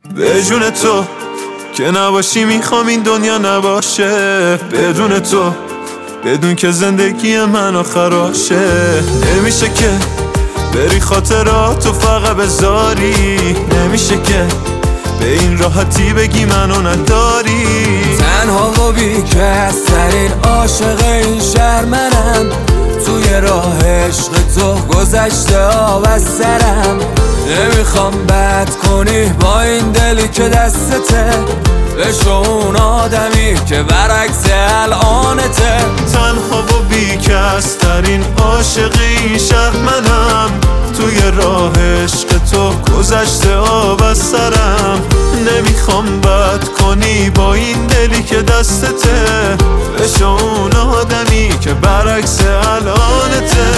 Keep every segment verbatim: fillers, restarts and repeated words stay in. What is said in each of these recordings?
به جون تو که نباشی میخوام این دنیا نباشه، بدون تو بدون که زندگی من آخراشه. نمیشه که بری خاطراتو فقط بذاری، نمیشه که به این راحتی بگی منو نداری. تنها و بیکس ترین عاشق این شهر منم، توی راه عشق تو گذشته آب از سرم. نمیخوام بد کنی با این دلی که دستته، بشو اون آدمی که برعکس الانته. تنها و بیکس ترین عاشق این شهر منم، توی راه عشق تو گذشته آب از سرم. نمیخوام بد کنی با این دلی که دستته، بشو اون آدمی که برعکس الانته.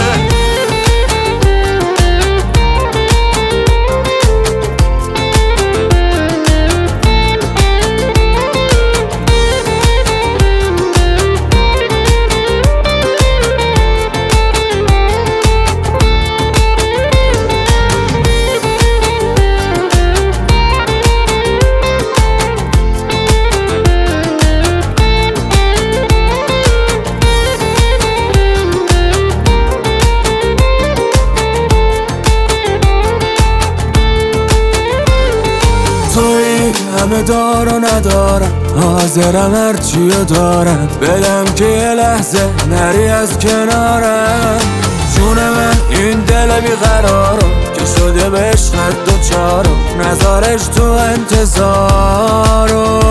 توی همه دار و ندارم، حاضرم هرچیو دارم بدم که یه لحظه نری از کنارم. جون من این دل بیقرارو که شده به عشقت دوچارو، نذارش تو انتظارو.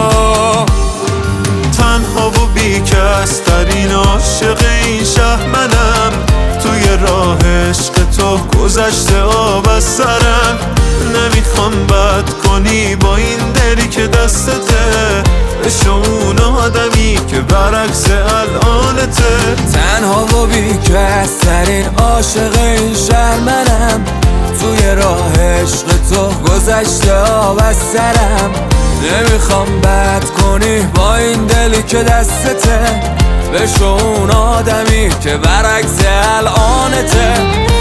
تنها و بیکس ترین عاشق این شهر منم، توی راه عشق تو گذشته آب از سرم. نمیخوام بد کنی با این دلی که دستته، بشو اون آدمی که برعکس الانته. تنها و بیکس ترین عاشق این شهر منم، توی راه عشق تو گذشته آب از سرم. نمیخوام بد کنی با این دلی که دستته، بشو اون آدمی که برعکس الانته.